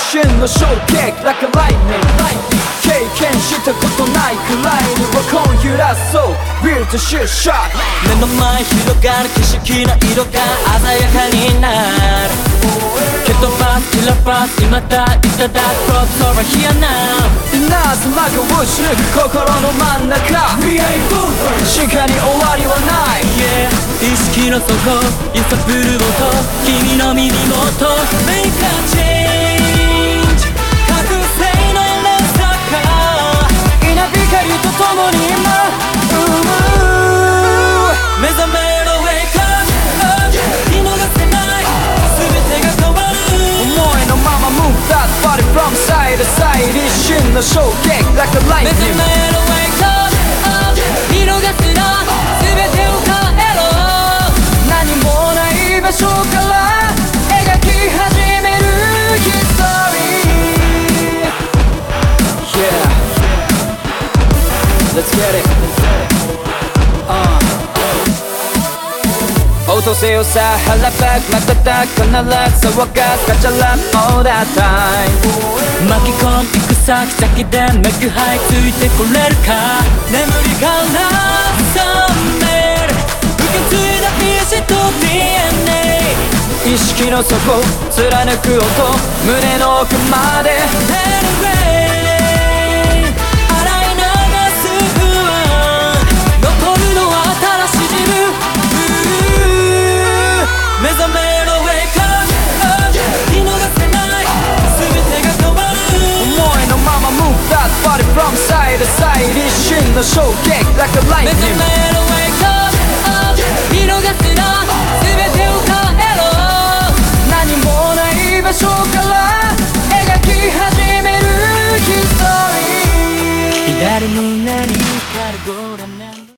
瞬の衝撃 Like a lightning 経験したことないくらいにワコン揺らそう Real to shoot shot 目の前広がる景色の色が鮮やかになる蹴飛ばすキラパス今だいただクロスオーバー Here now 稲妻が打ち抜く心の真ん中 We ain't moving 進化に終わりはない、 yeah、意識の底揺さぶる音君の耳元 Make a change 覚醒の連鎖か稲光とともに今目覚めろ Wake up 見逃せない全てが変わる思いのまま Move that body from side to side 一瞬の衝撃 Like a 目 lightning 覚めろ Wake up 見逃すな全てを変えろ何もない場所から描き始める History Yeah Let's get it落とせよさ腹ばくまたた必ず騒がすガチャラ All that time 巻き込んでく先々で脈張りついてこれるか眠りから覚める受け継いだ意志と DNA 意識の底貫く音胸の奥まで Anyway 洗い流す不安残るのは新しい自分目覚めろ Wake up 見逃せない全てが変わる思いのまま Move that body from side to side 一瞬の衝撃 Like a 目 lightning 覚めろ Wake up 見逃すな全てを変えろ何もない場所から描き始める History 左胸に光るゴール